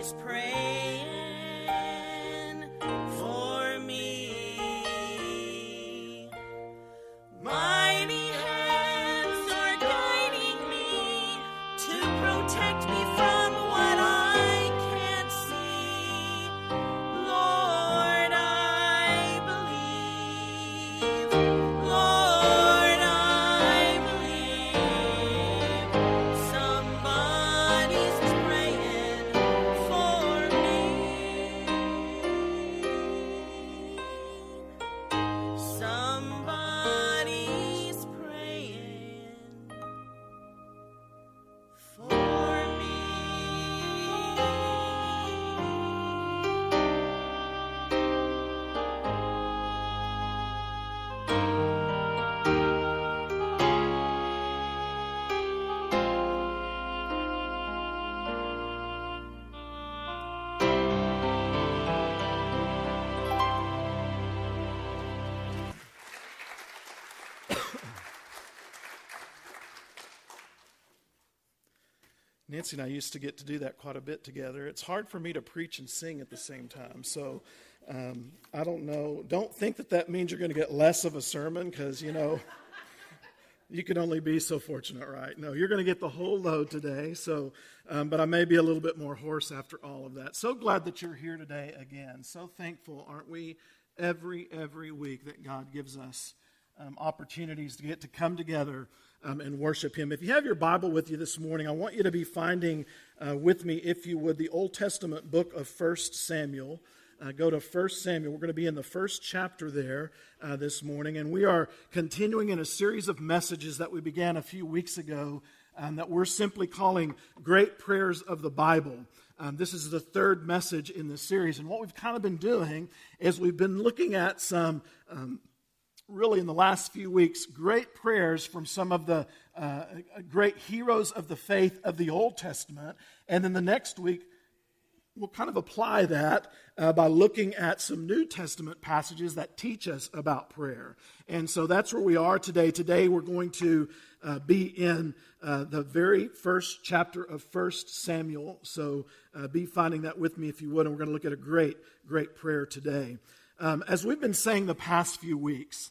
somebody's praying for me. Mighty hands are guiding me to protect me from what I can't see. Lord, I believe. Lord, I believe. Somebody's praying for me. Somebody's praying for me. Nancy and I used to get to do that quite a bit together. It's hard for me to preach and sing at the same time. So I don't know. Don't think that means you're going to get less of a sermon because, you can only be so fortunate, right? No, you're going to get the whole load today. So, but I may be a little bit more hoarse after all of that. So glad that you're here today again. So thankful, aren't we, every week that God gives us opportunities to get to come together and worship Him. If you have your Bible with you this morning, I want you to be finding with me, if you would, the Old Testament book of 1 Samuel. Go to 1 Samuel. We're going to be in the first chapter there this morning, and we are continuing in a series of messages that we began a few weeks ago that we're simply calling Great Prayers of the Bible. This is the third message in this series, and what we've kind of been doing is we've been looking at some really in the last few weeks, great prayers from some of the great heroes of the faith of the Old Testament. And then the next week, we'll kind of apply that by looking at some New Testament passages that teach us about prayer. And so that's where we are today. Today we're going to be in the very first chapter of 1 Samuel. So be finding that with me if you would. And we're going to look at a great prayer today. As we've been saying the past few weeks,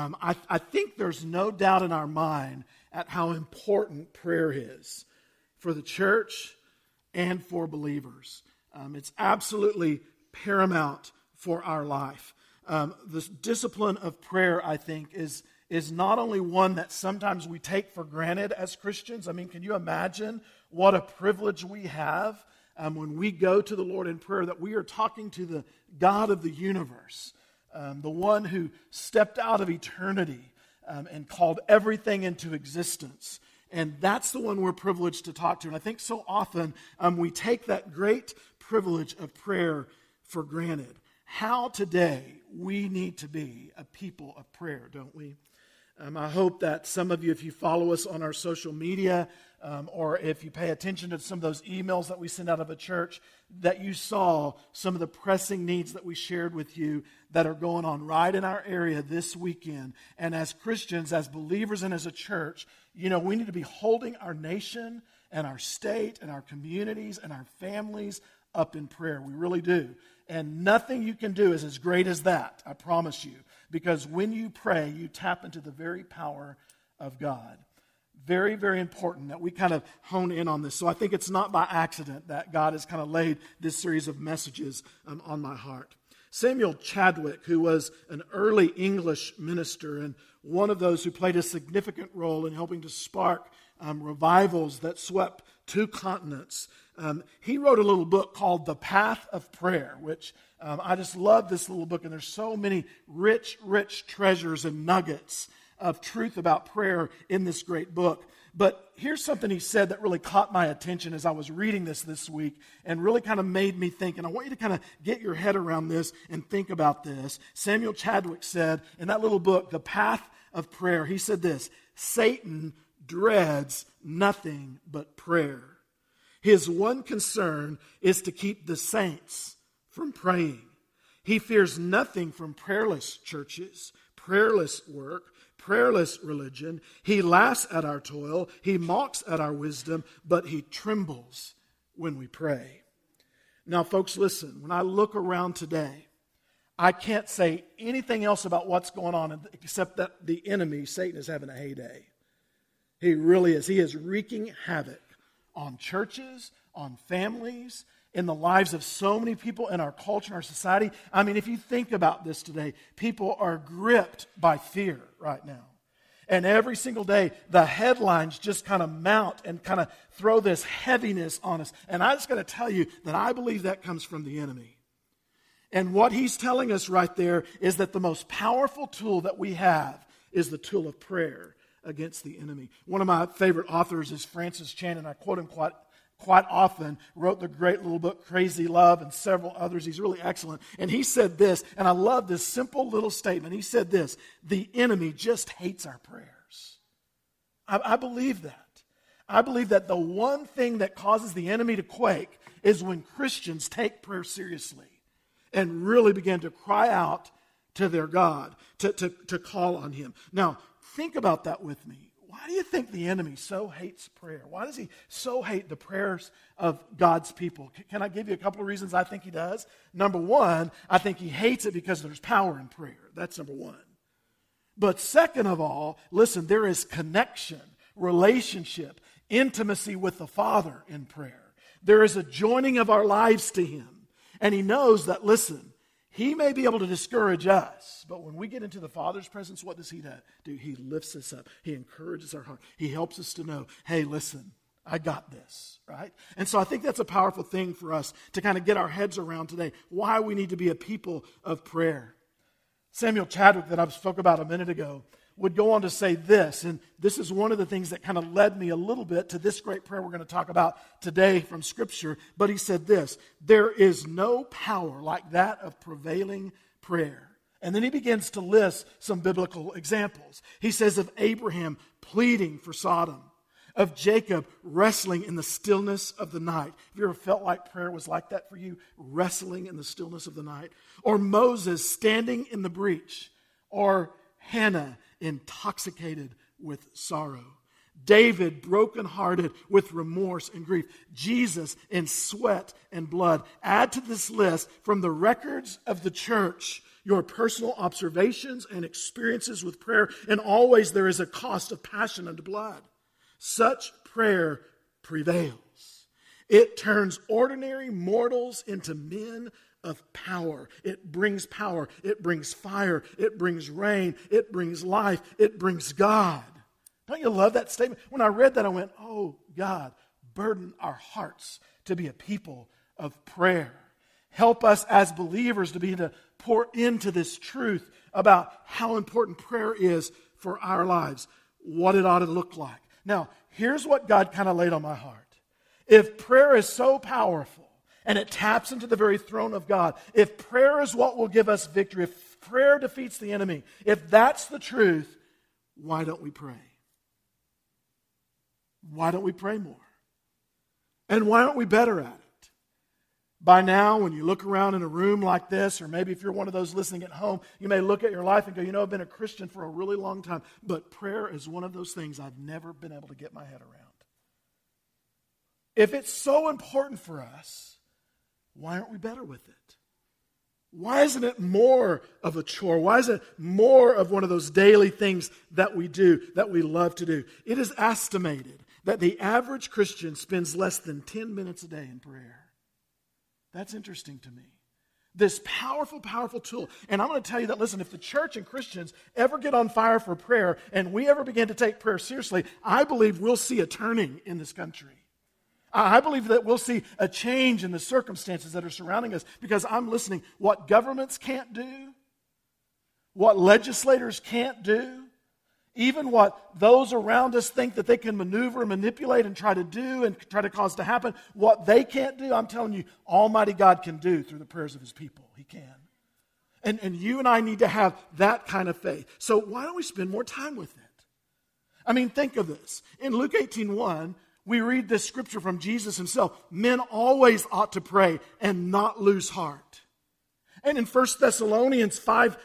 I think there's no doubt in our mind at how important prayer is for the church and for believers. It's absolutely paramount for our life. The discipline of prayer, I think, is not only one that sometimes we take for granted as Christians. I mean, can you imagine what a privilege we have when we go to the Lord in prayer, that we are talking to the God of the universe, the one who stepped out of eternity and called everything into existence. And that's the one we're privileged to talk to. And I think so often we take that great privilege of prayer for granted. How today we need to be a people of prayer, don't we? I hope that some of you, if you follow us on our social media, or if you pay attention to some of those emails that we send out of a church, that you saw some of the pressing needs that we shared with you that are going on right in our area this weekend. And as Christians, as believers, and as a church, we need to be holding our nation and our state and our communities and our families up in prayer. We really do. And nothing you can do is as great as that, I promise you. Because when you pray, you tap into the very power of God. Very, very important that we kind of hone in on this. So I think it's not by accident that God has kind of laid this series of messages on my heart. Samuel Chadwick, who was an early English minister and one of those who played a significant role in helping to spark revivals that swept 2 continents, he wrote a little book called The Path of Prayer, which I just love this little book, and there's so many rich treasures and nuggets of truth about prayer in this great book. But here's something he said that really caught my attention as I was reading this week and really kind of made me think, and I want you to kind of get your head around this and think about this. Samuel Chadwick said in that little book, The Path of Prayer, he said this: Satan dreads nothing but prayer. His one concern is to keep the saints from praying. He fears nothing from prayerless churches, prayerless work, prayerless religion. He laughs at our toil. He mocks at our wisdom, but he trembles when we pray. Now, folks, listen, when I look around today, I can't say anything else about what's going on except that the enemy, Satan, is having a heyday. He really is. He is wreaking havoc on churches, on families, in the lives of so many people in our culture, in our society. I mean, if you think about this today, people are gripped by fear right now. And every single day, the headlines just kind of mount and kind of throw this heaviness on us. And I just got to tell you that I believe that comes from the enemy. And what he's telling us right there is that the most powerful tool that we have is the tool of prayer against the enemy. One of my favorite authors is Francis Chan, and I quote him quite often, wrote the great little book, Crazy Love, and several others. He's really excellent. And he said this, and I love this simple little statement. He said this: the enemy just hates our prayers. I believe that. I believe that the one thing that causes the enemy to quake is when Christians take prayer seriously and really begin to cry out to their God, to call on Him. Now, think about that with me. Why do you think the enemy so hates prayer? Why does he so hate the prayers of God's people? Can I give you a couple of reasons I think he does? Number one, I think he hates it because there's power in prayer. That's number one. But second of all, listen, there is connection, relationship, intimacy with the Father in prayer. There is a joining of our lives to Him. And he knows that, listen, He may be able to discourage us, but when we get into the Father's presence, what does He do? He lifts us up. He encourages our heart. He helps us to know, hey, listen, I got this, right? And so I think that's a powerful thing for us to kind of get our heads around today, why we need to be a people of prayer. Samuel Chadwick, that I spoke about a minute ago, would go on to say this, and this is one of the things that kind of led me a little bit to this great prayer we're going to talk about today from Scripture. But he said this: there is no power like that of prevailing prayer. And then he begins to list some biblical examples. He says of Abraham pleading for Sodom, of Jacob wrestling in the stillness of the night. Have you ever felt like prayer was like that for you? Wrestling in the stillness of the night. Or Moses standing in the breach. Or Hannah intoxicated with sorrow. David brokenhearted with remorse and grief. Jesus in sweat and blood. Add to this list from the records of the church your personal observations and experiences with prayer, and always there is a cost of passion and blood. Such prayer prevails. It turns ordinary mortals into men of power. It brings power. It brings fire. It brings rain. It brings life. It brings God. Don't you love that statement? When I read that, I went, oh, God, burden our hearts to be a people of prayer. Help us as believers to be to pour into this truth about how important prayer is for our lives, what it ought to look like. Now, here's what God kind of laid on my heart. If prayer is so powerful, and it taps into the very throne of God, if prayer is what will give us victory, if prayer defeats the enemy, if that's the truth, why don't we pray? Why don't we pray more? And why aren't we better at it? By now, when you look around in a room like this, or maybe if you're one of those listening at home, you may look at your life and go, you know, I've been a Christian for a really long time, but prayer is one of those things I've never been able to get my head around. If it's so important for us, why aren't we better with it? Why isn't it more of a chore? Why is it more of one of those daily things that we do, that we love to do? It is estimated that the average Christian spends less than 10 minutes a day in prayer. That's interesting to me. This powerful, powerful tool. And I'm going to tell you that, listen, if the church and Christians ever get on fire for prayer and we ever begin to take prayer seriously, I believe we'll see a turning in this country. I believe that we'll see a change in the circumstances that are surrounding us, because I'm listening. What governments can't do, what legislators can't do, even what those around us think that they can maneuver, manipulate, and try to do and try to cause to happen, what they can't do, I'm telling you, Almighty God can do through the prayers of His people. He can. And you and I need to have that kind of faith. So why don't we spend more time with it? I mean, think of this. In Luke 18:1, we read this scripture from Jesus Himself. Men always ought to pray and not lose heart. And in 1 Thessalonians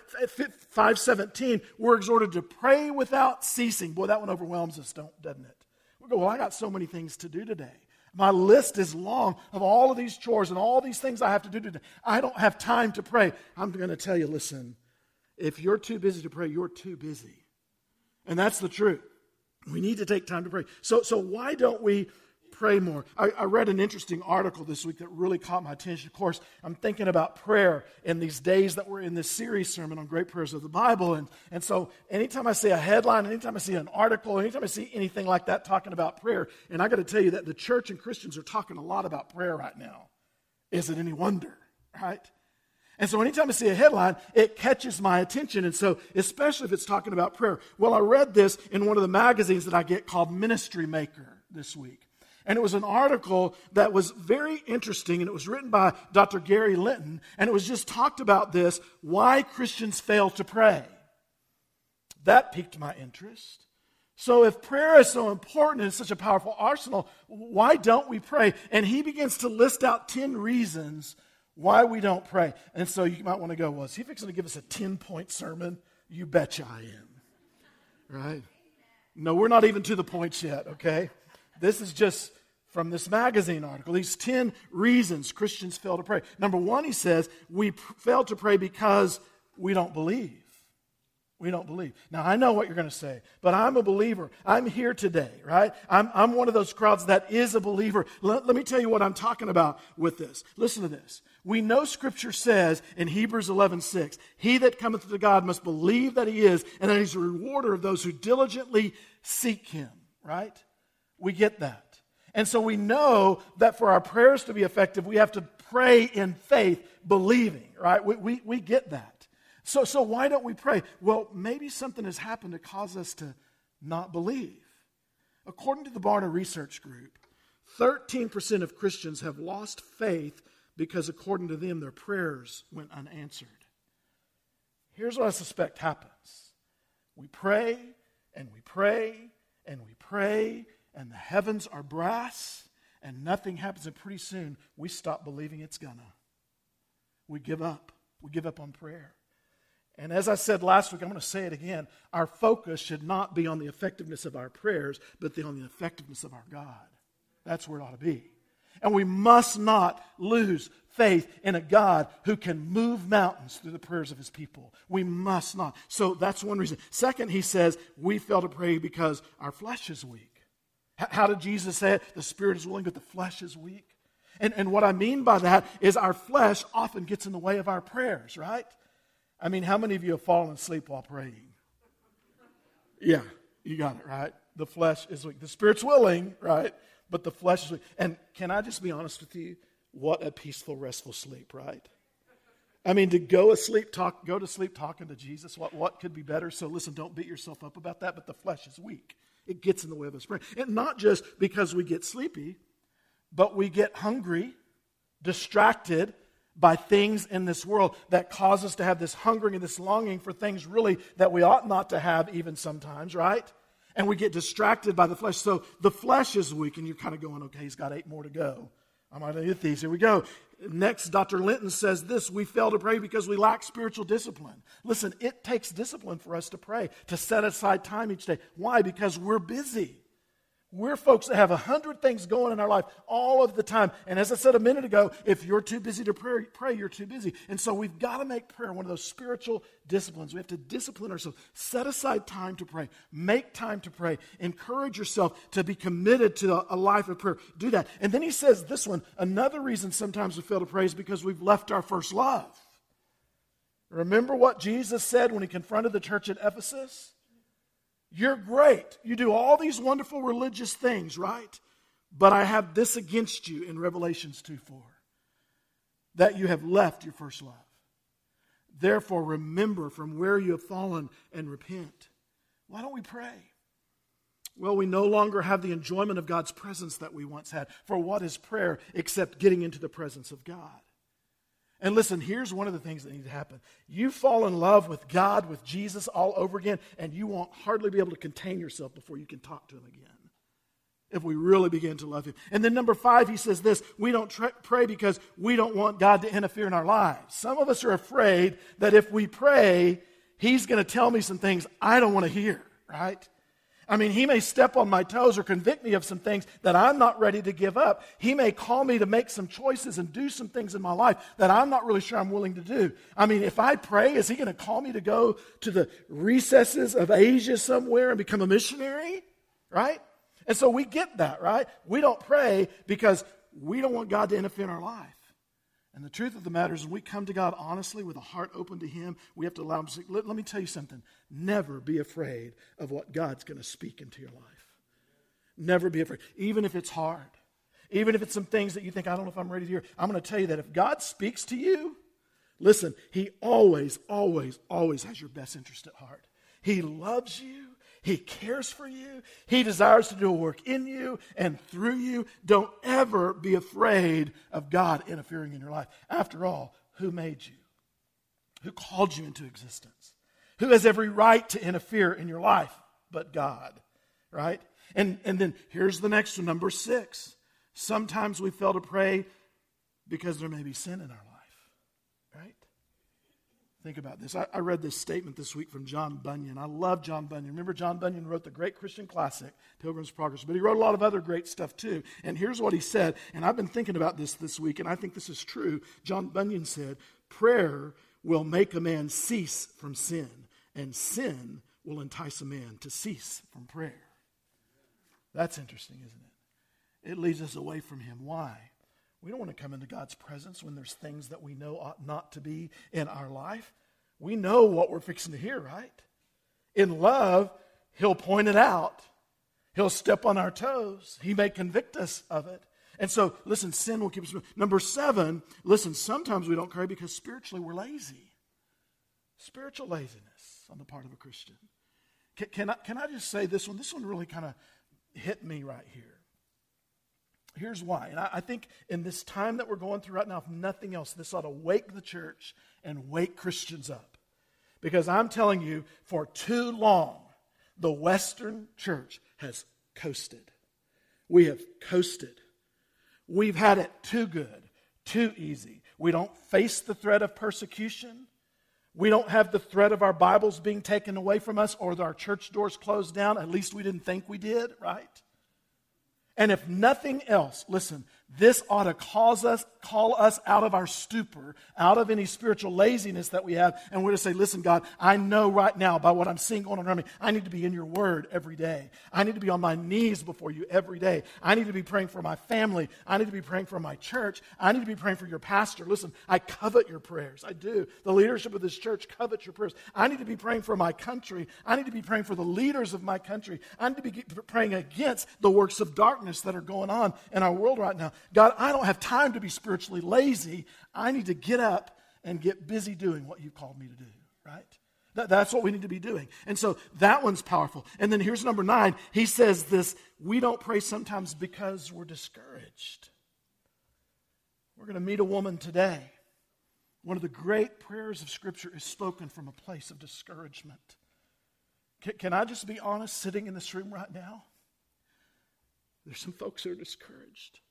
5:17, we're exhorted to pray without ceasing. Boy, that one overwhelms us, doesn't it? We go, well, I got so many things to do today. My list is long of all of these chores and all these things I have to do today. I don't have time to pray. I'm going to tell you, listen, if you're too busy to pray, you're too busy. And that's the truth. We need to take time to pray. So why don't we pray more? I read an interesting article this week that really caught my attention. Of course, I'm thinking about prayer in these days that we're in this series sermon on Great Prayers of the Bible. And so anytime I see a headline, anytime I see an article, anytime I see anything like that talking about prayer, and I got to tell you that the church and Christians are talking a lot about prayer right now. Is it any wonder, right? And so anytime I see a headline, it catches my attention. And so, especially if it's talking about prayer. Well, I read this in one of the magazines that I get called Ministry Maker this week. And it was an article that was very interesting, and it was written by Dr. Gary Linton, and it was just talked about this, why Christians fail to pray. That piqued my interest. So if prayer is so important and it's such a powerful arsenal, why don't we pray? And he begins to list out 10 reasons why we don't pray. And so you might want to go, well, is he fixing to give us a 10-point sermon? You betcha I am. Right? No, we're not even to the points yet, okay? This is just from this magazine article. These 10 reasons Christians fail to pray. Number one, he says, we fail to pray because we don't believe. We don't believe. Now, I know what you're going to say, but I'm a believer. I'm here today, right? I'm one of those crowds that is a believer. Let me tell you what I'm talking about with this. Listen to this. We know Scripture says in Hebrews 11:6, he that cometh to God must believe that he is, and that he's a rewarder of those who diligently seek him, right? We get that. And so we know that for our prayers to be effective, we have to pray in faith, believing, right? We get that. So why don't we pray? Well, maybe something has happened to cause us to not believe. According to the Barna Research Group, 13% of Christians have lost faith because, according to them, their prayers went unanswered. Here's what I suspect happens. We pray, and we pray, and we pray, and the heavens are brass, and nothing happens, and pretty soon we stop believing it's gonna. We give up. We give up on prayer. And as I said last week, I'm going to say it again, our focus should not be on the effectiveness of our prayers, but on the effectiveness of our God. That's where it ought to be. And we must not lose faith in a God who can move mountains through the prayers of his people. We must not. So that's one reason. Second, he says, we fail to pray because our flesh is weak. How did Jesus say it? The spirit is willing, but the flesh is weak. And what I mean by that is our flesh often gets in the way of our prayers, right? I mean, how many of you have fallen asleep while praying? Yeah, you got it, right? The flesh is weak. The spirit's willing, right? But the flesh is weak. And can I just be honest with you? What a peaceful, restful sleep, right? I mean, to go to sleep talking to Jesus, what could be better? So listen, don't beat yourself up about that, but the flesh is weak. It gets in the way of us praying. And not just because we get sleepy, but we get hungry, distracted by things in this world that cause us to have this hungering and this longing for things really that we ought not to have even sometimes, right? And we get distracted by the flesh. So the flesh is weak, and you're kind of going, okay, he's got 8 more to go. I'm going to get these. Here we go. Next, Dr. Linton says this, we fail to pray because we lack spiritual discipline. Listen, it takes discipline for us to pray, to set aside time each day. Why? Because we're busy. We're folks that have 100 things going in our life all of the time. And as I said a minute ago, if you're too busy to pray, you're too busy. And so we've got to make prayer one of those spiritual disciplines. We have to discipline ourselves. Set aside time to pray. Make time to pray. Encourage yourself to be committed to a life of prayer. Do that. And then he says this one, another reason sometimes we fail to pray is because we've left our first love. Remember what Jesus said when he confronted the church at Ephesus? You're great. You do all these wonderful religious things, right? But I have this against you in Revelations 2:4, that you have left your first love. Therefore, remember from where you have fallen and repent. Why don't we pray? Well, we no longer have the enjoyment of God's presence that we once had. For what is prayer except getting into the presence of God? And listen, here's one of the things that need to happen. You fall in love with God, with Jesus all over again, and you won't hardly be able to contain yourself before you can talk to him again. If we really begin to love him. And then number 5, he says this, we don't pray because we don't want God to interfere in our lives. Some of us are afraid that if we pray, he's going to tell me some things I don't want to hear, right? I mean, He may step on my toes or convict me of some things that I'm not ready to give up. He may call me to make some choices and do some things in my life that I'm not really sure I'm willing to do. I mean, if I pray, is He going to call me to go to the recesses of Asia somewhere and become a missionary? Right? And so we get that, right? We don't pray because we don't want God to interfere in our life. And the truth of the matter is, when we come to God honestly with a heart open to Him, we have to allow Him to speak. Let me tell you something. Never be afraid of what God's going to speak into your life. Never be afraid. Even if it's hard. Even if it's some things that you think, I don't know if I'm ready to hear. I'm going to tell you that if God speaks to you, listen, He always, always, always has your best interest at heart. He loves you. He cares for you. He desires to do a work in you and through you. Don't ever be afraid of God interfering in your life. After all, who made you? Who called you into existence? Who has every right to interfere in your life but God? Right? And then here's the next one, number 6. Sometimes we fail to pray because there may be sin in our life. Right? Think about this. I read this statement this week from John Bunyan. I love John Bunyan. Remember, John Bunyan wrote the great Christian classic, Pilgrim's Progress, but he wrote a lot of other great stuff too. And here's what he said, and I've been thinking about this week, and I think this is true. John Bunyan said, prayer will make a man cease from sin, and sin will entice a man to cease from prayer. That's interesting, isn't it? It leads us away from Him. Why? We don't want to come into God's presence when there's things that we know ought not to be in our life. We know what we're fixing to hear, right? In love, He'll point it out. He'll step on our toes. He may convict us of it. And so, listen, sin will keep us moving. Number 7, listen, sometimes we don't pray because spiritually we're lazy. Spiritual laziness on the part of a Christian. Can I just say this one? This one really kind of hit me right here. Here's why. And I think in this time that we're going through right now, if nothing else, this ought to wake the church and wake Christians up. Because I'm telling you, for too long, the Western church has coasted. We have coasted. We've had it too good, too easy. We don't face the threat of persecution. We don't have the threat of our Bibles being taken away from us or our church doors closed down. At least we didn't think we did, right? And if nothing else, listen, this ought to call us out of our stupor, out of any spiritual laziness that we have, and we're to say, listen, God, I know right now by what I'm seeing going on around me, I need to be in your word every day. I need to be on my knees before you every day. I need to be praying for my family. I need to be praying for my church. I need to be praying for your pastor. Listen, I covet your prayers. I do. The leadership of this church covets your prayers. I need to be praying for my country. I need to be praying for the leaders of my country. I need to be praying against the works of darkness that are going on in our world right now. God, I don't have time to be spiritually lazy. I need to get up and get busy doing what you called me to do, right? That's what we need to be doing. And so that one's powerful. And then here's number 9. He says this, we don't pray sometimes because we're discouraged. We're going to meet a woman today. One of the great prayers of Scripture is spoken from a place of discouragement. Can I just be honest, sitting in this room right now? There's some folks who are discouraged.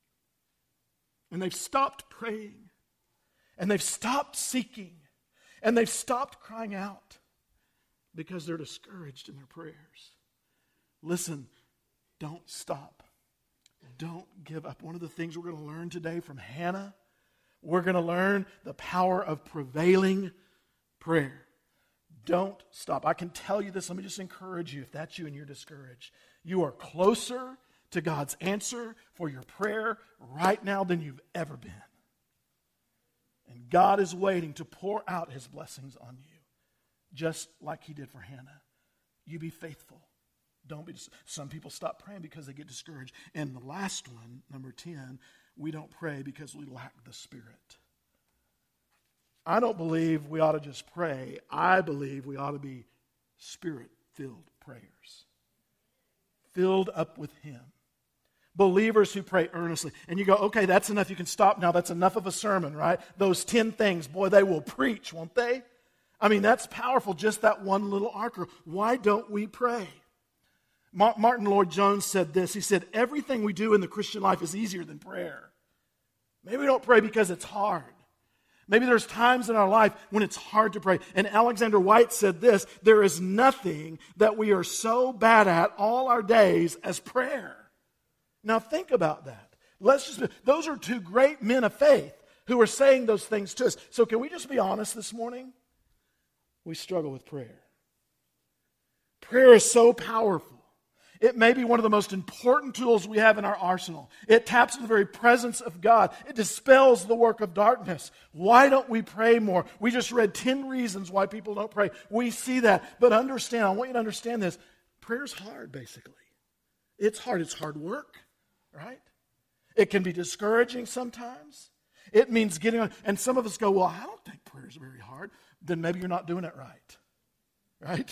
And they've stopped praying. And they've stopped seeking. And they've stopped crying out because they're discouraged in their prayers. Listen, don't stop. Don't give up. One of the things we're going to learn today from Hannah, we're going to learn the power of prevailing prayer. Don't stop. I can tell you this. Let me just encourage you, if that's you and you're discouraged. You are closer to God's answer for your prayer right now than you've ever been. And God is waiting to pour out His blessings on you, just like He did for Hannah. You be faithful. Don't be. Some people stop praying because they get discouraged. And the last one, number 10, we don't pray because we lack the Spirit. I don't believe we ought to just pray. I believe we ought to be Spirit-filled prayers. Filled up with Him. Believers who pray earnestly. And you go, okay, that's enough. You can stop now. That's enough of a sermon, right? Those 10 things, boy, they will preach, won't they? I mean, that's powerful, just that one little article. Why don't we pray? Martin Lloyd-Jones said this. He said, everything we do in the Christian life is easier than prayer. Maybe we don't pray because it's hard. Maybe there's times in our life when it's hard to pray. And Alexander White said this, there is nothing that we are so bad at all our days as prayer. Now think about that. Those are two great men of faith who are saying those things to us. So can we just be honest this morning? We struggle with prayer. Prayer is so powerful. It may be one of the most important tools we have in our arsenal. It taps into the very presence of God. It dispels the work of darkness. Why don't we pray more? We just read 10 reasons why people don't pray. We see that. But understand, I want you to understand this. Prayer's hard, basically. It's hard. It's hard work, right? It can be discouraging sometimes. It means getting on. And some of us go, well, I don't think prayer is very hard. Then maybe you're not doing it right. Right?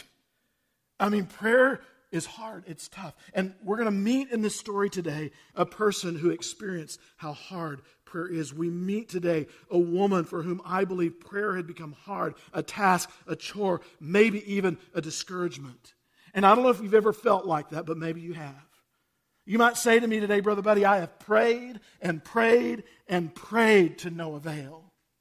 I mean, prayer is hard. It's tough. And we're going to meet in this story today a person who experienced how hard prayer is. We meet today a woman for whom I believe prayer had become hard, a task, a chore, maybe even a discouragement. And I don't know if you've ever felt like that, but maybe you have. You might say to me today, Brother Buddy, I have prayed and prayed and prayed to no avail.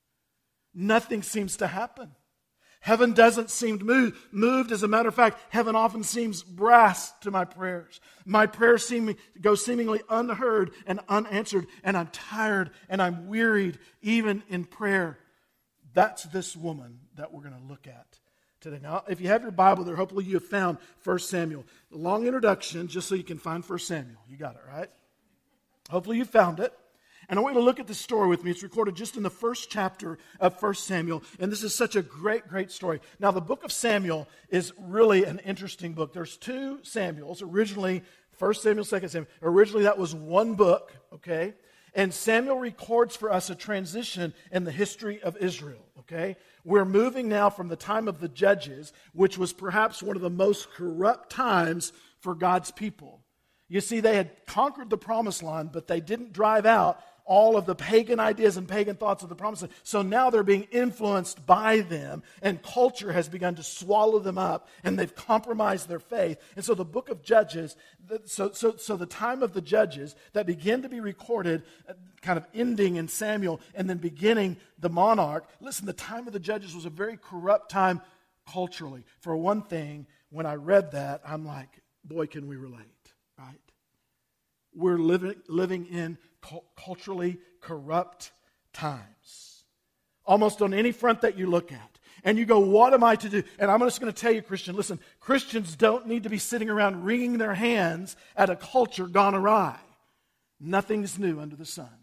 Nothing seems to happen. Heaven doesn't seem moved. As a matter of fact, heaven often seems brass to my prayers. My prayers go seemingly unheard and unanswered, and I'm tired and I'm wearied even in prayer. That's this woman that we're going to look at today. Now, if you have your Bible there, hopefully you have found 1 Samuel. A long introduction just so you can find 1 Samuel. You got it, right? Hopefully you found it. And I want you to look at this story with me. It's recorded just in the first chapter of 1 Samuel. And this is such a great, great story. Now, the book of Samuel is really an interesting book. There's 2 Samuels. Originally, 1 Samuel, 2 Samuel. Originally, that was one book, okay? And Samuel records for us a transition in the history of Israel, okay? We're moving now from the time of the Judges, which was perhaps one of the most corrupt times for God's people. You see, they had conquered the promised land, but they didn't drive out all of the pagan ideas and pagan thoughts of the promised land. So now they're being influenced by them, and culture has begun to swallow them up, and they've compromised their faith. And so the book of Judges, so the time of the Judges that begin to be recorded, kind of ending in Samuel and then beginning the monarch. Listen, the time of the Judges was a very corrupt time culturally. For one thing, when I read that, I'm like, boy, can we relate. Right? We're living in culturally corrupt times. Almost on any front that you look at. And you go, what am I to do? And I'm just going to tell you, Christian, listen, Christians don't need to be sitting around wringing their hands at a culture gone awry. Nothing's new under the sun.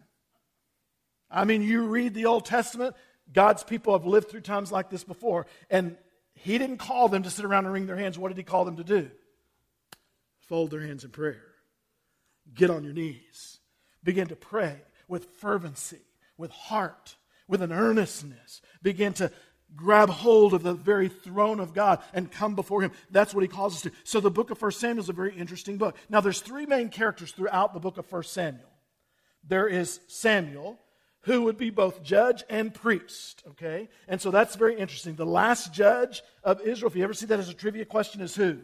I mean, you read the Old Testament, God's people have lived through times like this before, and He didn't call them to sit around and wring their hands. What did He call them to do? Fold their hands in prayer. Get on your knees. Begin to pray with fervency, with heart, with an earnestness. Begin to grab hold of the very throne of God and come before Him. That's what He calls us to. So the book of 1 Samuel is a very interesting book. Now there's 3 main characters throughout the book of 1 Samuel. There is Samuel, who would be both judge and priest, okay? And so that's very interesting. The last judge of Israel, if you ever see that as a trivia question, is who?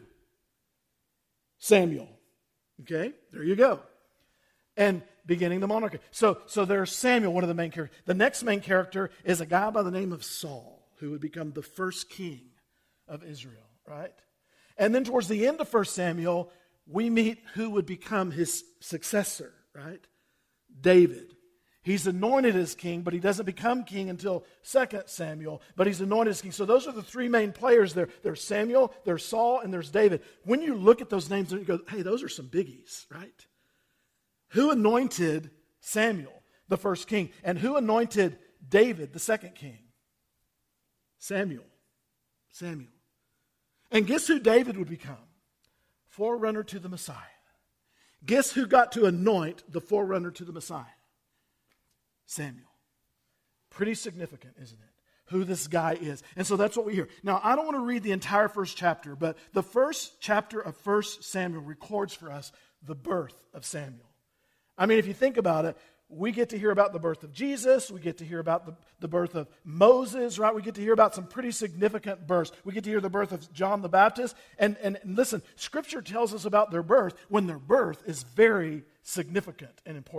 Samuel. Okay, there you go. And beginning the monarchy. So there's Samuel, one of the main characters. The next main character is a guy by the name of Saul, who would become the first king of Israel, right? And then towards the end of 1 Samuel, we meet who would become his successor, right? David. He's anointed as king, but he doesn't become king until 2 Samuel, but he's anointed as king. So those are the 3 main players there. There's Samuel, there's Saul, and there's David. When you look at those names, you go, hey, those are some biggies, right? Who anointed Samuel, the first king? And who anointed David, the second king? Samuel. And guess who David would become? Forerunner to the Messiah. Guess who got to anoint the forerunner to the Messiah? Samuel. Pretty significant, isn't it? Who this guy is. And so that's what we hear. Now, I don't want to read the entire first chapter, but the first chapter of 1 Samuel records for us the birth of Samuel. I mean, if you think about it, we get to hear about the birth of Jesus. We get to hear about the birth of Moses, right? We get to hear about some pretty significant births. We get to hear the birth of John the Baptist. And listen, Scripture tells us about their birth when their birth is very significant and important.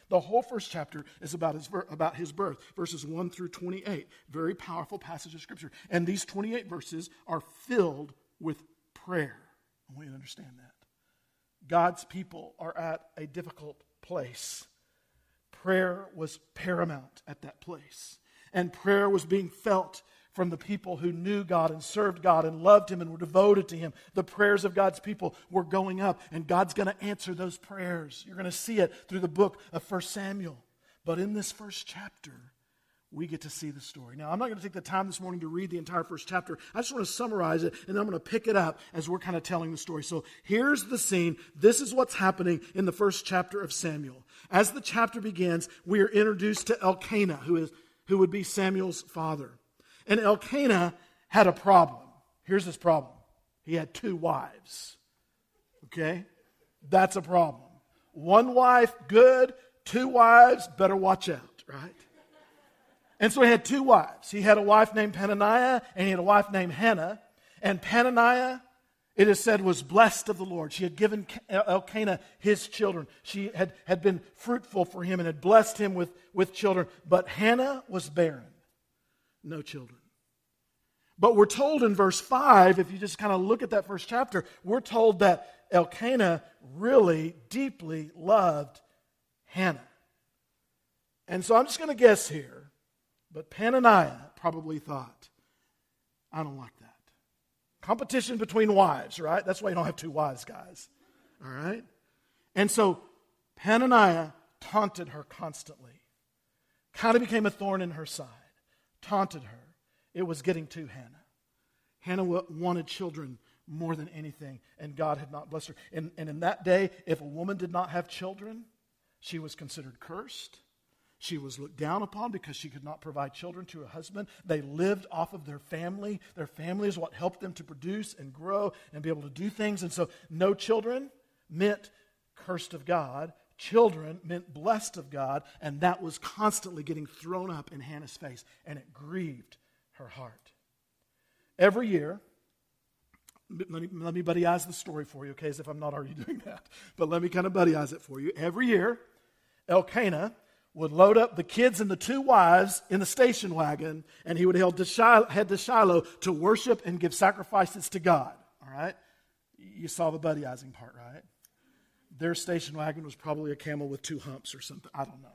The whole first chapter is about his birth, verses 1 through 28. Very powerful passage of Scripture. And these 28 verses are filled with prayer. I want you to understand that. God's people are at a difficult place. Prayer was paramount at that place. And prayer was being felt from the people who knew God and served God and loved Him and were devoted to Him. The prayers of God's people were going up, and God's going to answer those prayers. You're going to see it through the book of 1 Samuel. But in this first chapter, we get to see the story. Now, I'm not going to take the time this morning to read the entire first chapter. I just want to summarize it, and then I'm going to pick it up as we're kind of telling the story. So here's the scene. This is what's happening in the first chapter of Samuel. As the chapter begins, we are introduced to Elkanah, who would be Samuel's father. And Elkanah had a problem. Here's his problem. He had 2 wives. Okay? That's a problem. 1 wife, good. 2 wives, better watch out, right? And so he had 2 wives. He had a wife named Peninnah, and he had a wife named Hannah. And Peninnah, it is said, was blessed of the Lord. She had given Elkanah his children. She had been fruitful for him and had blessed him with children. But Hannah was barren. No children. But we're told in verse 5, if you just kind of look at that first chapter, we're told that Elkanah really deeply loved Hannah. And so I'm just going to guess here, but Peninnah probably thought, I don't like that. Competition between wives, right? That's why you don't have 2 wives, guys. All right? And so Peninnah taunted her constantly. Kind of became a thorn in her side. Taunted her. It was getting to Hannah. Hannah wanted children more than anything, and God had not blessed her. And in that day, if a woman did not have children, she was considered cursed. She was looked down upon because she could not provide children to her husband. They lived off of their family. Their family is what helped them to produce and grow and be able to do things. And so no children meant cursed of God. Children meant blessed of God. And that was constantly getting thrown up in Hannah's face. And it grieved her heart. Every year, let me buddy-eyes the story for you, okay, as if I'm not already doing that. But let me kind of buddy-eyes it for you. Every year, Elkanah would load up the kids and the 2 wives in the station wagon, and he would head to Shiloh to worship and give sacrifices to God. All right? You saw the buddy-izing part, right? Their station wagon was probably a camel with 2 humps or something. I don't know.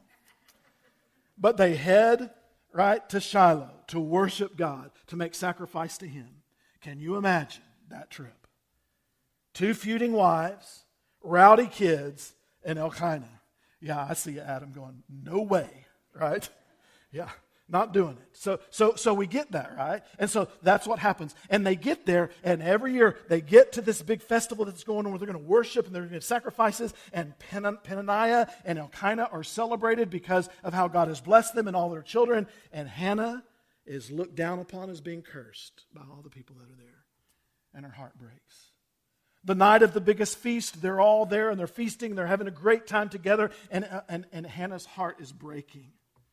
But they head right to Shiloh to worship God, to make sacrifice to Him. Can you imagine that trip? 2 feuding wives, rowdy kids, and Elkanah. Yeah, I see Adam going, no way, right? Yeah, not doing it. So we get that, right? And so that's what happens. And they get there, and every year they get to this big festival that's going on where they're going to worship and they're going to give sacrifices, and Peninnah and Elkanah are celebrated because of how God has blessed them and all their children. And Hannah is looked down upon as being cursed by all the people that are there. And her heart breaks. The night of the biggest feast, they're all there and they're feasting, they're having a great time together, and Hannah's heart is breaking.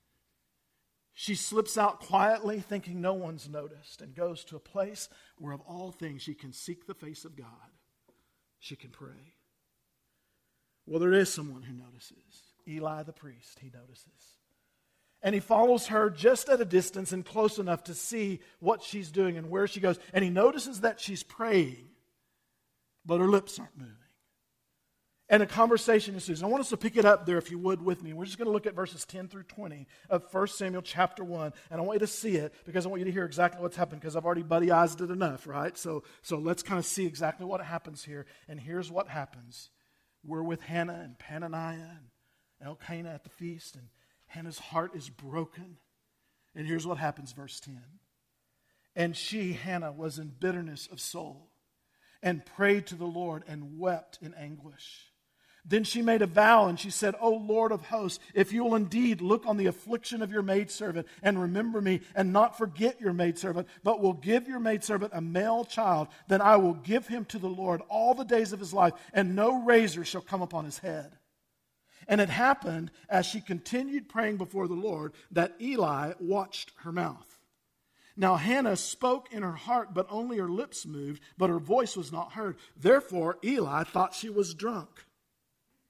She slips out quietly, thinking no one's noticed, and goes to a place where of all things she can seek the face of God. She can pray. Well, there is someone who notices. Eli the priest, he notices. And he follows her just at a distance and close enough to see what she's doing and where she goes. And he notices that she's praying, but her lips aren't moving. And a conversation ensues. I want us to pick it up there, if you would, with me. We're just going to look at verses 10 through 20 of 1 Samuel chapter 1. And I want you to see it because I want you to hear exactly what's happened, because I've already buddy-ized it enough, right? So let's kind of see exactly what happens here. And here's what happens. We're with Hannah and Peninnah and Elkanah at the feast, and Hannah's heart is broken. And here's what happens, verse 10. And she, Hannah, was in bitterness of soul and prayed to the Lord and wept in anguish. Then she made a vow, and she said, O Lord of hosts, if you will indeed look on the affliction of your maidservant and remember me and not forget your maidservant, but will give your maidservant a male child, then I will give him to the Lord all the days of his life, and no razor shall come upon his head. And it happened, as she continued praying before the Lord, that Eli watched her mouth. Now Hannah spoke in her heart, but only her lips moved, but her voice was not heard. Therefore Eli thought she was drunk.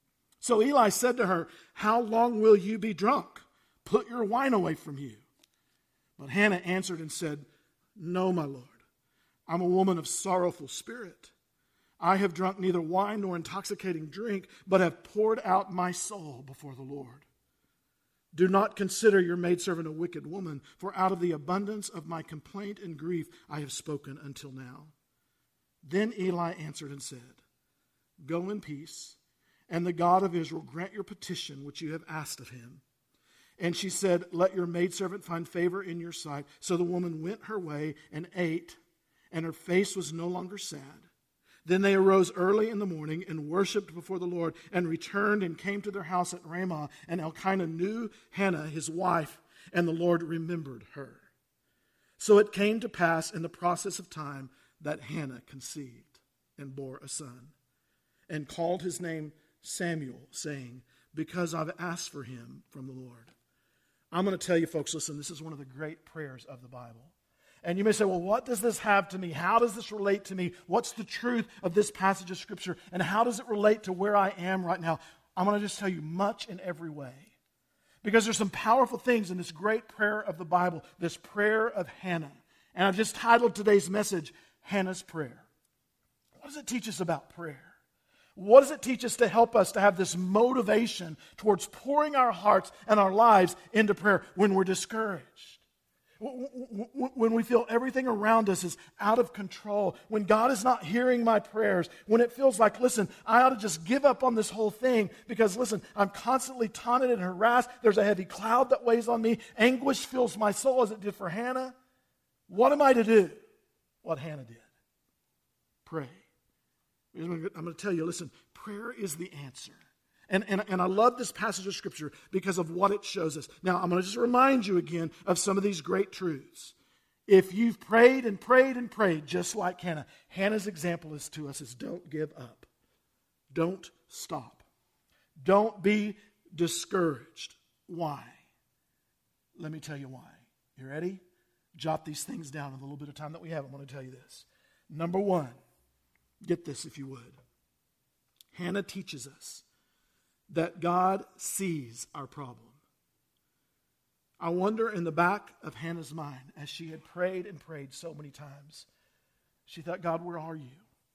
So Eli said to her, "How long will you be drunk? Put your wine away from you." But Hannah answered and said, "No, my Lord, I'm a woman of sorrowful spirit. I have drunk neither wine nor intoxicating drink, but have poured out my soul before the Lord. Do not consider your maidservant a wicked woman, for out of the abundance of my complaint and grief I have spoken until now." Then Eli answered and said, "Go in peace, and the God of Israel grant your petition which you have asked of him." And she said, "Let your maidservant find favor in your sight." So the woman went her way and ate, and her face was no longer sad. Then they arose early in the morning and worshipped before the Lord, and returned and came to their house at Ramah. And Elkanah knew Hannah, his wife, and the Lord remembered her. So it came to pass in the process of time that Hannah conceived and bore a son, and called his name Samuel, saying, "Because I've asked for him from the Lord." I'm going to tell you, folks, listen, this is one of the great prayers of the Bible. And you may say, well, what does this have to me? How does this relate to me? What's the truth of this passage of Scripture? And how does it relate to where I am right now? I'm going to just tell you much in every way. Because there's some powerful things in this great prayer of the Bible, this prayer of Hannah. And I've just titled today's message, Hannah's Prayer. What does it teach us about prayer? What does it teach us to help us to have this motivation towards pouring our hearts and our lives into prayer when we're discouraged? When we feel everything around us is out of control, when God is not hearing my prayers, when it feels like, listen, I ought to just give up on this whole thing because, listen, I'm constantly taunted and harassed. There's a heavy cloud that weighs on me. Anguish fills my soul as it did for Hannah. What am I to do? What Hannah did. Pray. I'm going to tell you, listen, prayer is the answer. And I love this passage of Scripture because of what it shows us. Now, I'm going to just remind you again of some of these great truths. If you've prayed and prayed and prayed, just like Hannah, Hannah's example is to us is don't give up. Don't stop. Don't be discouraged. Why? Let me tell you why. You ready? Jot these things down in the little bit of time that we have. I'm going to tell you this. Number one, get this if you would. Hannah teaches us that God sees our problem. I wonder in the back of Hannah's mind, as she had prayed and prayed so many times, she thought, God, where are you?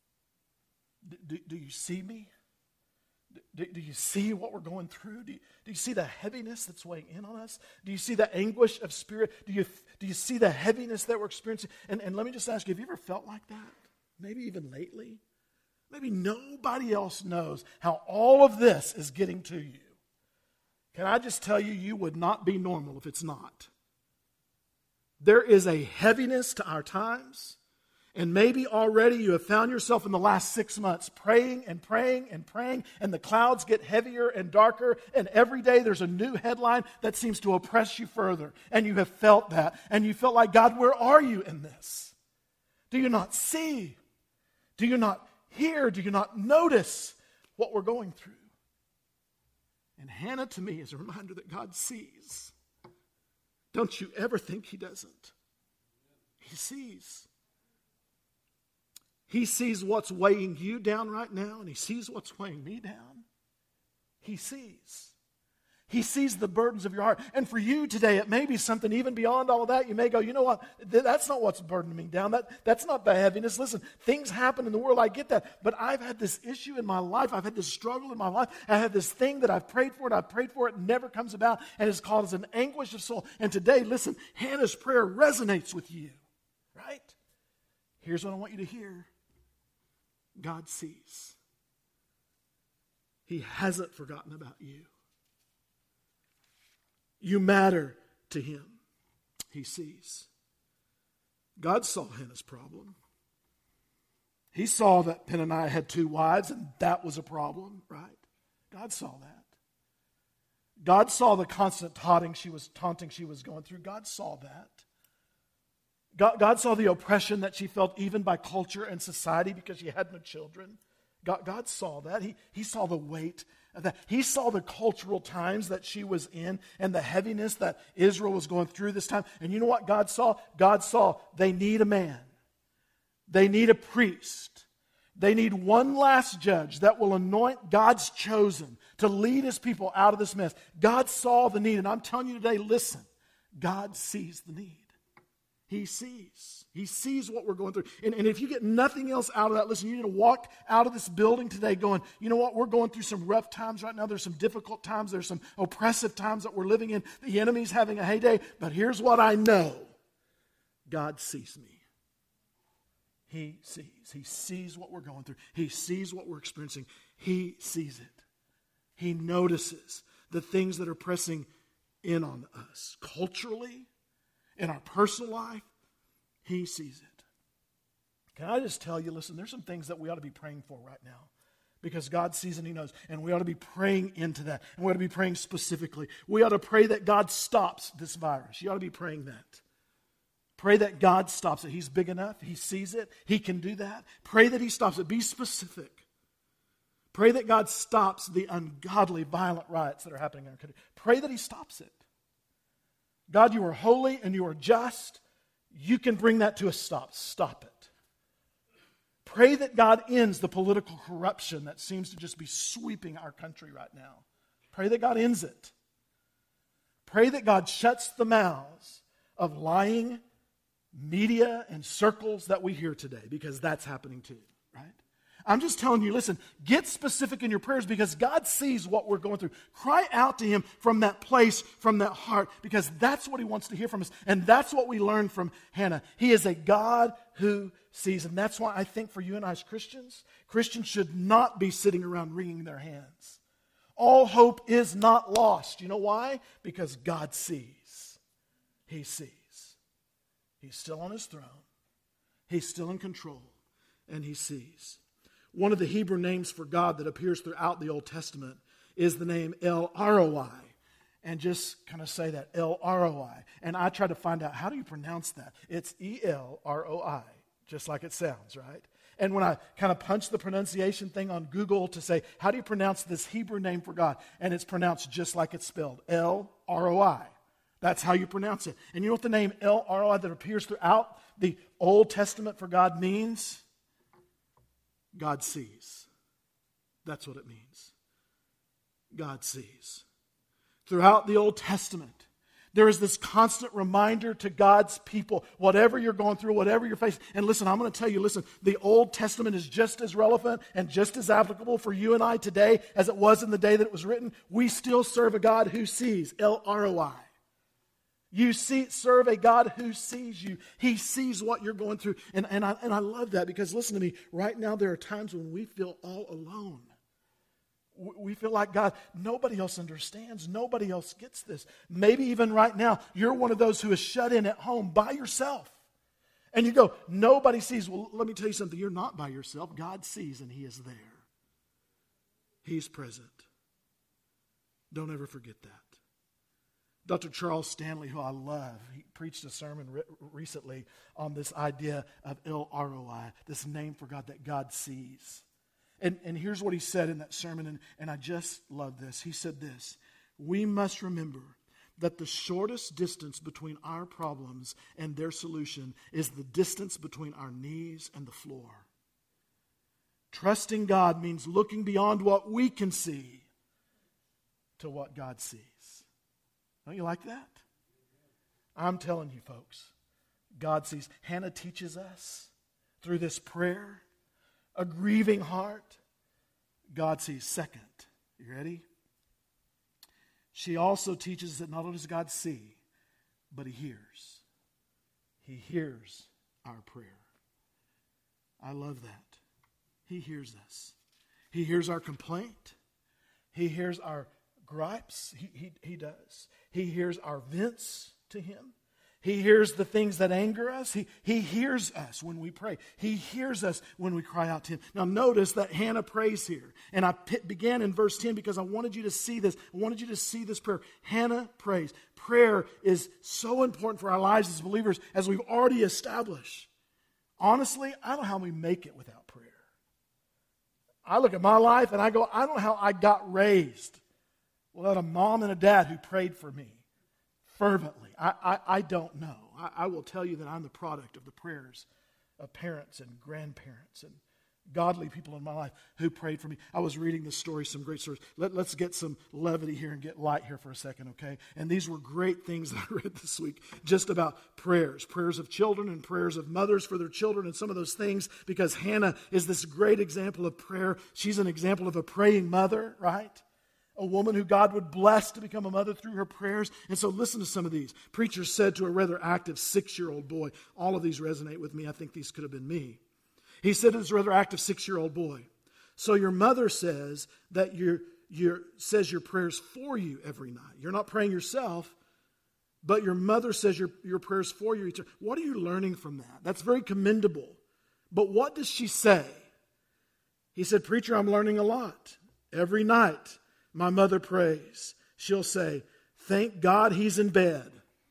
Do you see me? Do you see what we're going through? Do you see the heaviness that's weighing in on us? Do you see the anguish of spirit? Do you see the heaviness that we're experiencing? And let me just ask you, have you ever felt like that? Maybe even lately? Maybe nobody else knows how all of this is getting to you. Can I just tell you, you would not be normal if it's not. There is a heaviness to our times, and maybe already you have found yourself in the last 6 months praying and praying and praying, and the clouds get heavier and darker, and every day there's a new headline that seems to oppress you further, and you have felt that, and you felt like, God, where are you in this? Do you not see? Do you not hear? Do you not notice what we're going through? And Hannah, to me, is a reminder that God sees. Don't you ever think He doesn't. He sees. He sees what's weighing you down right now, and He sees what's weighing me down. He sees. He sees the burdens of your heart. And for you today, it may be something even beyond all of that. You may go, you know what? That's not what's burdening me down. That's not the heaviness. Listen, things happen in the world. I get that. But I've had this issue in my life. I've had this struggle in my life. I had this thing that I've prayed for, and I've prayed for it, and never comes about, and it's caused an anguish of soul. And today, listen, Hannah's prayer resonates with you. Right? Here's what I want you to hear. God sees. He hasn't forgotten about you. You matter to Him. He sees. God saw Hannah's problem. He saw that Peninnah had 2 wives, and that was a problem, right? God saw that. God saw the constant taunting she was going through. God saw that. God saw the oppression that she felt even by culture and society because she had no children. God saw that. He saw the weight of that. He saw the cultural times that she was in and the heaviness that Israel was going through this time. And you know what God saw? God saw they need a man. They need a priest. They need one last judge that will anoint God's chosen to lead his people out of this mess. God saw the need, and I'm telling you today, listen, God sees the need. He sees. He sees what we're going through. And if you get nothing else out of that, listen, you need to walk out of this building today going, you know what, we're going through some rough times right now. There's some difficult times. There's some oppressive times that we're living in. The enemy's having a heyday. But here's what I know. God sees me. He sees. He sees what we're going through. He sees what we're experiencing. He sees it. He notices the things that are pressing in on us culturally, in our personal life. He sees it. Can I just tell you, listen, there's some things that we ought to be praying for right now because God sees and He knows, and we ought to be praying into that, and we ought to be praying specifically. We ought to pray that God stops this virus. You ought to be praying that. Pray that God stops it. He's big enough. He sees it. He can do that. Pray that He stops it. Be specific. Pray that God stops the ungodly, violent riots that are happening in our country. Pray that He stops it. God, you are holy and you are just. You can bring that to a stop. Stop it. Pray that God ends the political corruption that seems to just be sweeping our country right now. Pray that God ends it. Pray that God shuts the mouths of lying media and circles that we hear today, because that's happening too, right? I'm just telling you, listen, get specific in your prayers because God sees what we're going through. Cry out to Him from that place, from that heart, because that's what He wants to hear from us. And that's what we learned from Hannah. He is a God who sees. And that's why I think for you and I as Christians, Christians should not be sitting around wringing their hands. All hope is not lost. You know why? Because God sees. He sees. He's still on His throne. He's still in control. And He sees. One of the Hebrew names for God that appears throughout the Old Testament is the name El Roi. And just kind of say that, El Roi. And I tried to find out, how do you pronounce that? It's E-L-R-O-I, just like it sounds, right? And when I kind of punched the pronunciation thing on Google to say, how do you pronounce this Hebrew name for God? And it's pronounced just like it's spelled, El-R-O-I. That's how you pronounce it. And you know what the name El-Roi that appears throughout the Old Testament for God means? God sees. That's what it means. God sees. Throughout the Old Testament, there is this constant reminder to God's people, whatever you're going through, whatever you're facing. And listen, I'm going to tell you, listen, the Old Testament is just as relevant and just as applicable for you and I today as it was in the day that it was written. We still serve a God who sees. El-Roi. You serve a God who sees you. He sees what you're going through. And I love that because, listen to me, right now there are times when we feel all alone. We feel like, God, nobody else understands. Nobody else gets this. Maybe even right now, you're one of those who is shut in at home by yourself. And you go, nobody sees. Well, let me tell you something. You're not by yourself. God sees and He is there. He's present. Don't ever forget that. Dr. Charles Stanley, who I love, he preached a sermon recently on this idea of El-Roi, this name for God that God sees. And here's what he said in that sermon, and I just love this. He said this: we must remember that the shortest distance between our problems and their solution is the distance between our knees and the floor. Trusting God means looking beyond what we can see to what God sees. Don't you like that? I'm telling you, folks, God sees. Hannah teaches us through this prayer, a grieving heart, God sees. Second, you ready? She also teaches that not only does God see, but He hears. He hears our prayer. I love that. He hears us. He hears our complaint. He hears our gripes. He does. He hears our vents to Him. He hears the things that anger us. He hears us when we pray. He hears us when we cry out to Him. Now notice that Hannah prays here. And I began in verse 10 because I wanted you to see this. I wanted you to see this prayer. Hannah prays. Prayer is so important for our lives as believers, as we've already established. Honestly, I don't know how we make it without prayer. I look at my life and I go, I don't know how I got raised without a mom and a dad who prayed for me fervently. I don't know. I will tell you that I'm the product of the prayers of parents and grandparents and godly people in my life who prayed for me. I was reading this story, some great stories. Let's get some levity here and get light here for a second, okay? And these were great things that I read this week just about prayers of children and prayers of mothers for their children and some of those things, because Hannah is this great example of prayer. She's an example of a praying mother, right? A woman who God would bless to become a mother through her prayers. And so listen to some of these. Preacher said to a rather active 6-year-old boy, all of these resonate with me. I think these could have been me. He said to this rather active 6-year-old boy, so your mother says that says your prayers for you every night. You're not praying yourself, but your mother says your prayers for you. What are you learning from that? That's very commendable. But what does she say? He said, preacher, I'm learning a lot. Every night my mother prays. She'll say, thank God he's in bed.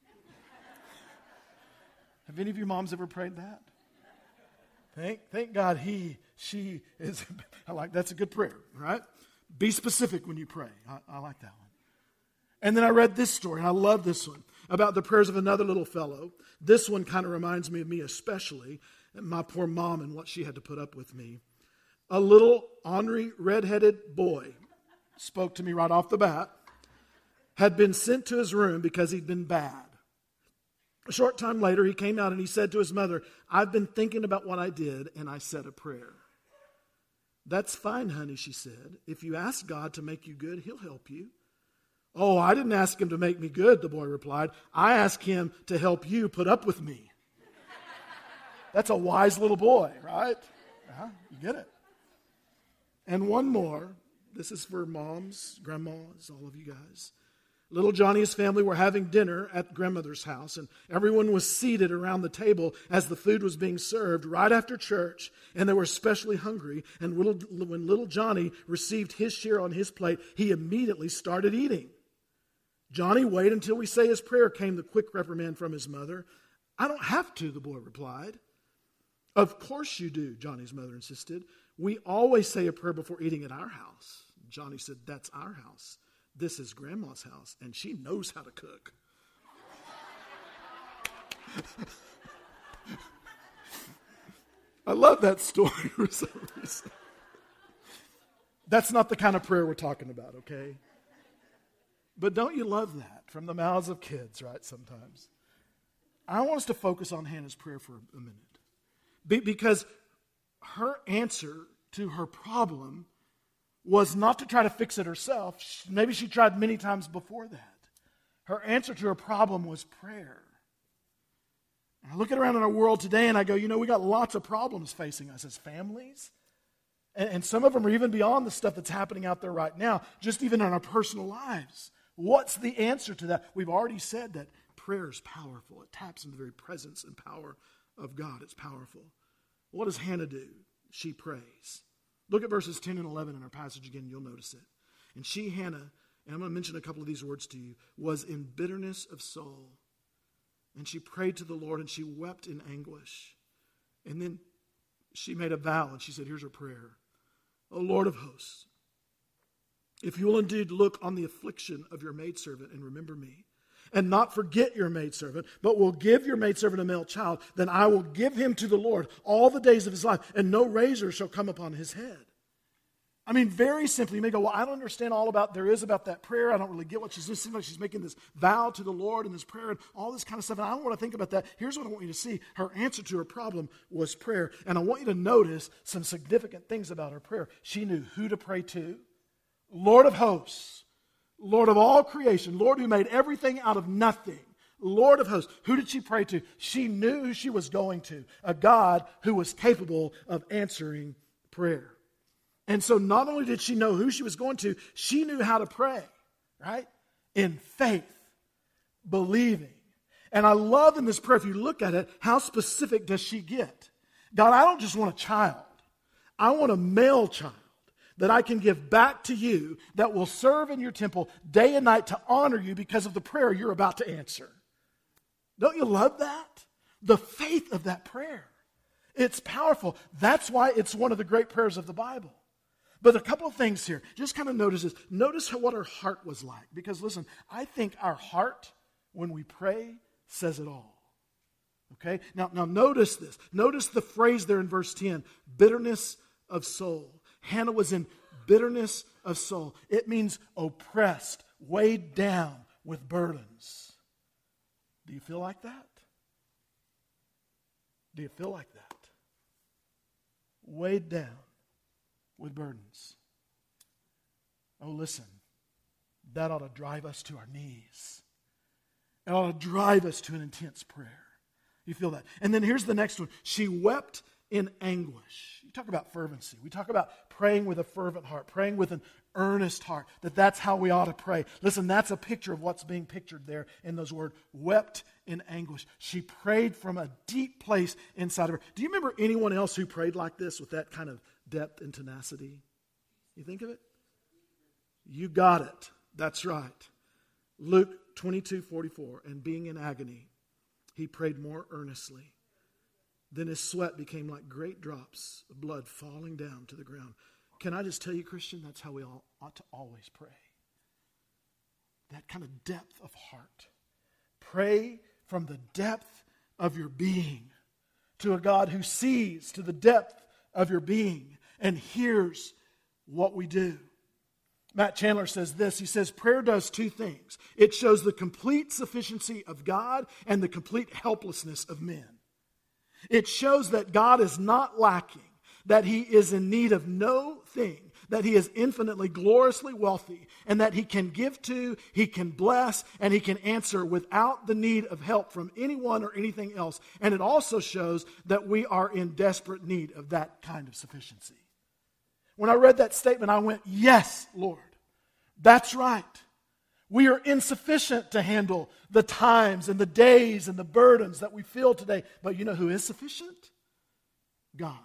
Have any of you moms ever prayed that? Thank God she is. That's a good prayer, right? Be specific when you pray. I like that one. And then I read this story, and I love this one, about the prayers of another little fellow. This one kind of reminds me of me especially, and my poor mom and what she had to put up with me. A little ornery, red-headed boy spoke to me right off the bat, had been sent to his room because he'd been bad. A short time later, he came out and he said to his mother, I've been thinking about what I did, and I said a prayer. That's fine, honey, she said. If you ask God to make you good, he'll help you. Oh, I didn't ask him to make me good, the boy replied. I asked him to help you put up with me. That's a wise little boy, right? Yeah, you get it. And one more. This is for moms, grandmas, all of you guys. Little Johnny's family were having dinner at grandmother's house, and everyone was seated around the table as the food was being served right after church, and they were especially hungry. And when little Johnny received his share on his plate, he immediately started eating. Johnny, wait until we say his prayer, came the quick reprimand from his mother. I don't have to, the boy replied. Of course you do, Johnny's mother insisted. We always say a prayer before eating at our house. Johnny said, that's our house. This is Grandma's house, and she knows how to cook. I love that story for some reason. That's not the kind of prayer we're talking about, okay? But don't you love that from the mouths of kids, right, sometimes? I want us to focus on Hannah's prayer for a minute. Because her answer to her problem was not to try to fix it herself. Maybe she tried many times before that. Her answer to her problem was prayer. And I look around in our world today and I go, we got lots of problems facing us as families. And some of them are even beyond the stuff that's happening out there right now, just even in our personal lives. What's the answer to that? We've already said that prayer is powerful. It taps into the very presence and power of God. It's powerful. What does Hannah do? She prays. Look at verses 10 and 11 in our passage again. You'll notice it. And she, Hannah, and I'm going to mention a couple of these words to you, was in bitterness of soul. And she prayed to the Lord and she wept in anguish. And then she made a vow and she said, here's her prayer. O Lord of hosts, if you will indeed look on the affliction of your maidservant and remember me, and not forget your maidservant, but will give your maidservant a male child, then I will give him to the Lord all the days of his life, and no razor shall come upon his head. I mean, very simply, you may go, well, I don't understand all about that prayer. I don't really get what she's doing. It seems like she's making this vow to the Lord and this prayer and all this kind of stuff, and I don't want to think about that. Here's what I want you to see. Her answer to her problem was prayer, and I want you to notice some significant things about her prayer. She knew who to pray to. Lord of hosts, Lord of all creation, Lord who made everything out of nothing, Lord of hosts. Who did she pray to? She knew who she was going to, a God who was capable of answering prayer. And so not only did she know who she was going to, she knew how to pray, right? In faith, believing. And I love in this prayer, if you look at it, how specific does she get? God, I don't just want a child. I want a male child that I can give back to you that will serve in your temple day and night to honor you because of the prayer you're about to answer. Don't you love that? The faith of that prayer. It's powerful. That's why it's one of the great prayers of the Bible. But a couple of things here. Just kind of notice this. Notice what her heart was like. Because listen, I think our heart, when we pray, says it all. Okay? Now notice this. Notice the phrase there in verse 10. Bitterness of soul. Hannah was in bitterness of soul. It means oppressed, weighed down with burdens. Do you feel like that? Do you feel like that? Weighed down with burdens. Oh, listen. That ought to drive us to our knees. It ought to drive us to an intense prayer. You feel that? And then here's the next one. She wept in anguish. You talk about fervency. We talk about praying with a fervent heart, praying with an earnest heart, that's how we ought to pray. Listen, that's a picture of what's being pictured there in those words. Wept in anguish. She prayed from a deep place inside of her. Do you remember anyone else who prayed like this with that kind of depth and tenacity? You think of it? You got it. That's right. Luke 22:44, and being in agony, he prayed more earnestly. Then his sweat became like great drops of blood falling down to the ground. Can I just tell you, Christian, that's how we all ought to always pray. That kind of depth of heart. Pray from the depth of your being to a God who sees to the depth of your being and hears what we do. Matt Chandler says this. He says, prayer does two things. It shows the complete sufficiency of God and the complete helplessness of men. It shows that God is not lacking, that he is in need of no thing, that he is infinitely, gloriously wealthy, and that he can give to, he can bless, and he can answer without the need of help from anyone or anything else. And it also shows that we are in desperate need of that kind of sufficiency. When I read that statement, I went, yes, Lord, that's right. We are insufficient to handle the times and the days and the burdens that we feel today. But you know who is sufficient? God.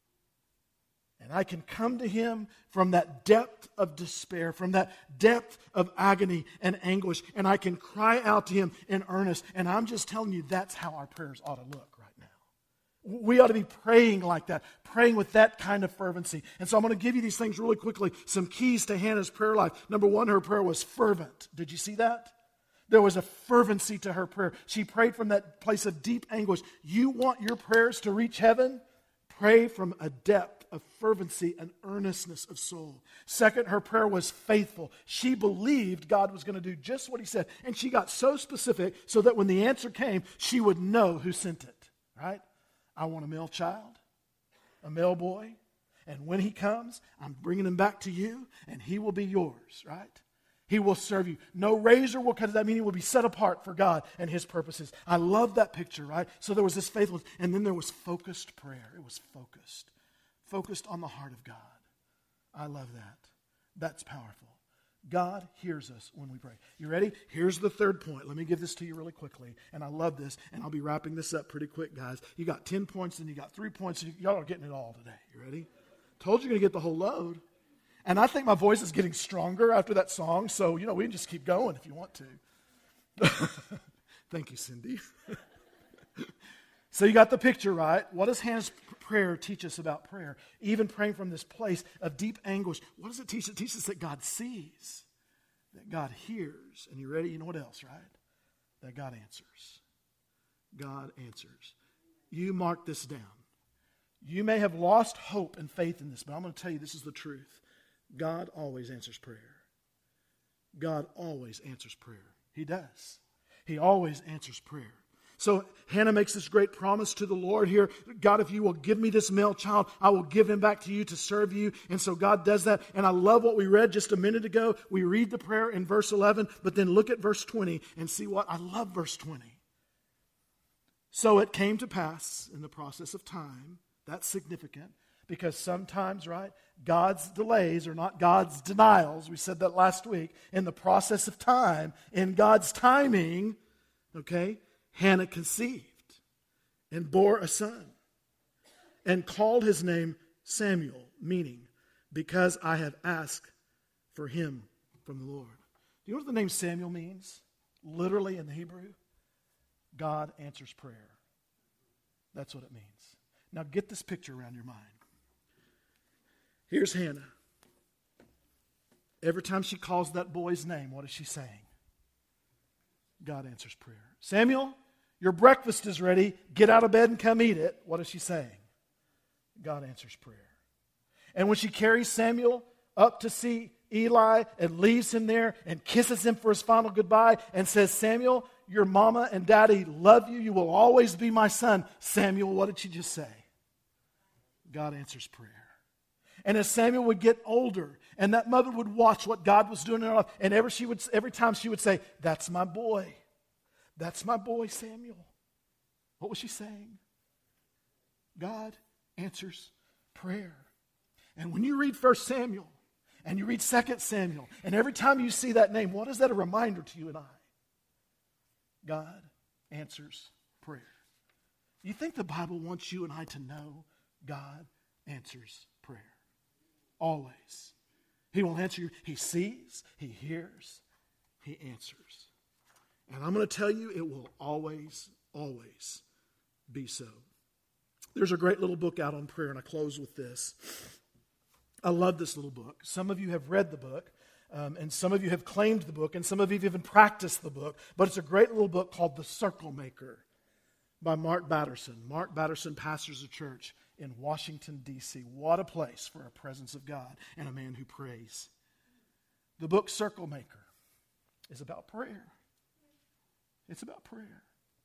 And I can come to him from that depth of despair, from that depth of agony and anguish, and I can cry out to him in earnest. And I'm just telling you, that's how our prayers ought to look right now. We ought to be praying like that, praying with that kind of fervency. And so I'm going to give you these things really quickly, some keys to Hannah's prayer life. Number one, her prayer was fervent. Did you see that? There was a fervency to her prayer. She prayed from that place of deep anguish. You want your prayers to reach heaven? Pray from a depth of fervency and earnestness of soul. Second, her prayer was faithful. She believed God was going to do just what he said. And she got so specific so that when the answer came, she would know who sent it. Right? I want a male child, a male boy. And when he comes, I'm bringing him back to you, and he will be yours. Right? He will serve you. No razor will cut it. That means he will be set apart for God and his purposes. I love that picture, right? So there was this faithfulness, and then there was focused prayer. It was focused. Focused on the heart of God. I love that. That's powerful. God hears us when we pray. You ready? Here's the third point. Let me give this to you really quickly. And I love this, and I'll be wrapping this up pretty quick, guys. You got 10 points, and you got 3 points. Y'all are getting it all today. You ready? Told you you're going to get the whole load. And I think my voice is getting stronger after that song, so, we can just keep going if you want to. Thank you, Cindy. So you got the picture, right? What does Hannah's prayer teach us about prayer? Even praying from this place of deep anguish. What does it teach? It teaches us that God sees, that God hears. And you ready? You know what else, right? That God answers. God answers. You mark this down. You may have lost hope and faith in this, but I'm going to tell you this is the truth. God always answers prayer. God always answers prayer. He does. He always answers prayer. So Hannah makes this great promise to the Lord here. God, if you will give me this male child, I will give him back to you to serve you. And so God does that. And I love what we read just a minute ago. We read the prayer in verse 11, but then look at verse 20 and see what? I love verse 20. So it came to pass in the process of time. That's significant. Because sometimes, right, God's delays are not God's denials. We said that last week. In the process of time, in God's timing, okay, Hannah conceived and bore a son and called his name Samuel, meaning, because I have asked for him from the Lord. Do you know what the name Samuel means? Literally in the Hebrew, God answers prayer. That's what it means. Now get this picture around your mind. Here's Hannah. Every time she calls that boy's name, what is she saying? God answers prayer. Samuel, your breakfast is ready. Get out of bed and come eat it. What is she saying? God answers prayer. And when she carries Samuel up to see Eli and leaves him there and kisses him for his final goodbye and says, Samuel, your mama and daddy love you. You will always be my son. Samuel, what did she just say? God answers prayer. And as Samuel would get older and that mother would watch what God was doing in her life, and every time she would say, that's my boy. That's my boy, Samuel. What was she saying? God answers prayer. And when you read 1 Samuel and you read 2 Samuel, and every time you see that name, what is that a reminder to you and I? God answers prayer. You think the Bible wants you and I to know God answers prayer? Always. He will answer you. He sees, He hears, He answers. And I'm going to tell you, it will always, always be so. There's a great little book out on prayer, and I close with this. I love this little book. Some of you have read the book, and some of you have claimed the book, and some of you have even practiced the book, but it's a great little book called The Circle Maker by Mark Batterson. Mark Batterson pastors a church in Washington, D.C. What a place for a presence of God and a man who prays. The book Circle Maker is about prayer. It's about prayer.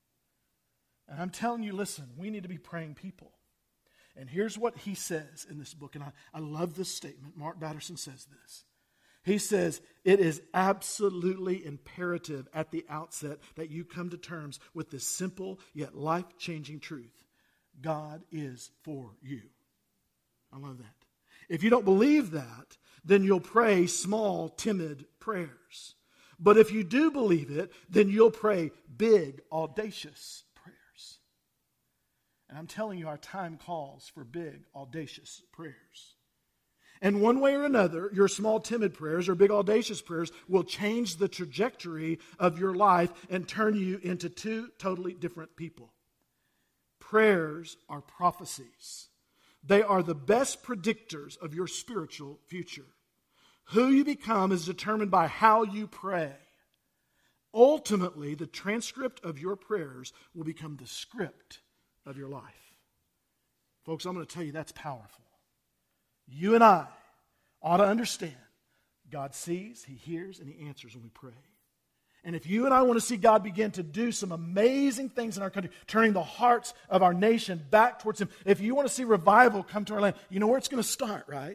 And I'm telling you, listen, we need to be praying people. And here's what he says in this book, and I love this statement. Mark Batterson says this. He says, it is absolutely imperative at the outset that you come to terms with this simple yet life-changing truth. God is for you. I love that. If you don't believe that, then you'll pray small, timid prayers. But if you do believe it, then you'll pray big, audacious prayers. And I'm telling you, our time calls for big, audacious prayers. And one way or another, your small, timid prayers or big, audacious prayers will change the trajectory of your life and turn you into two totally different people. Prayers are prophecies. They are the best predictors of your spiritual future. Who you become is determined by how you pray. Ultimately, the transcript of your prayers will become the script of your life. Folks, I'm going to tell you that's powerful. You and I ought to understand God sees, He hears, and He answers when we pray. And if you and I want to see God begin to do some amazing things in our country, turning the hearts of our nation back towards Him, if you want to see revival come to our land, you know where it's going to start, right?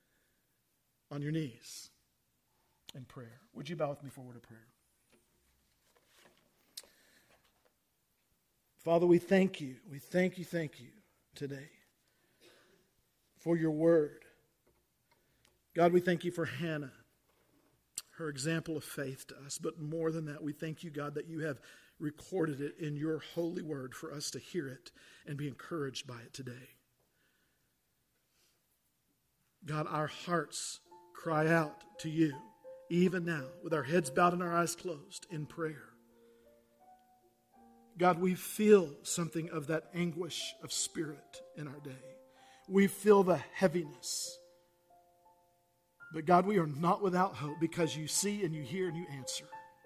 On your knees in prayer. Would you bow with me for a word of prayer? Father, we thank you. We thank you today for your word. God, we thank you for Hannah, her example of faith to us. But more than that, we thank you, God, that you have recorded it in your holy word for us to hear it and be encouraged by it today. God, our hearts cry out to you, even now, with our heads bowed and our eyes closed in prayer. God, we feel something of that anguish of spirit in our day. We feel the heaviness. But God, we are not without hope because you see and you hear and you answer.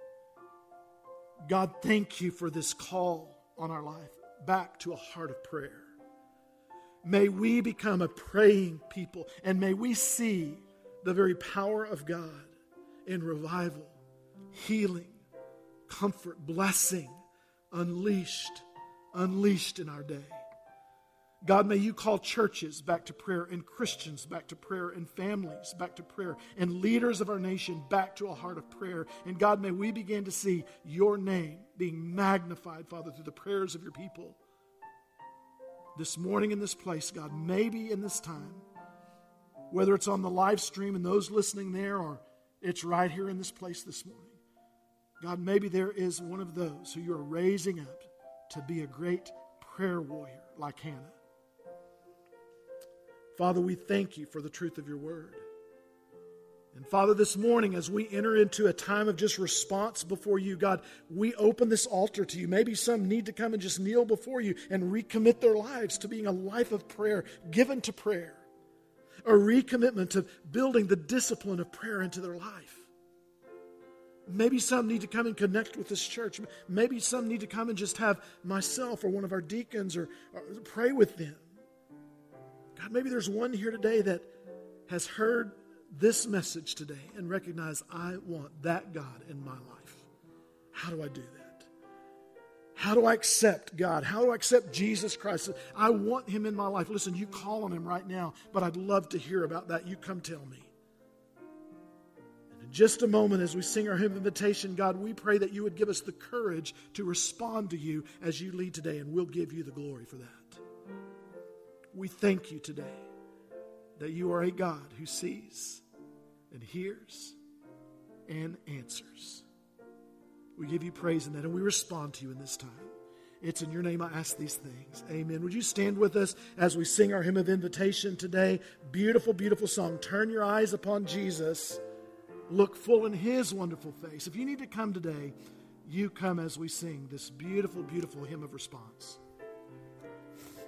God, thank you for this call on our life back to a heart of prayer. May we become a praying people, and may we see the very power of God in revival, healing, comfort, blessing, unleashed in our day. God, may you call churches back to prayer, and Christians back to prayer, and families back to prayer, and leaders of our nation back to a heart of prayer. And God, may we begin to see your name being magnified, Father, through the prayers of your people. This morning in this place, God, maybe in this time, whether it's on the live stream and those listening there, or it's right here in this place this morning, God, maybe there is one of those who you are raising up to be a great prayer warrior like Hannah. Father, we thank you for the truth of your word. And Father, this morning as we enter into a time of just response before you, God, we open this altar to you. Maybe some need to come and just kneel before you and recommit their lives to being a life of prayer, given to prayer. A recommitment to building the discipline of prayer into their life. Maybe some need to come and connect with this church. Maybe some need to come and just have myself or one of our deacons or pray with them. God, maybe there's one here today that has heard this message today and recognized, I want that God in my life. How do I do that? How do I accept God? How do I accept Jesus Christ? I want Him in my life. Listen, you call on Him right now, but I'd love to hear about that. You come tell me. And in just a moment, as we sing our hymn of invitation, God, we pray that you would give us the courage to respond to you as you lead today, and we'll give you the glory for that. We thank you today that you are a God who sees and hears and answers. We give you praise in that, and we respond to you in this time. It's in your name I ask these things. Amen. Would you stand with us as we sing our hymn of invitation today? Beautiful, beautiful song. Turn your eyes upon Jesus. Look full in His wonderful face. If you need to come today, you come as we sing this beautiful, beautiful hymn of response.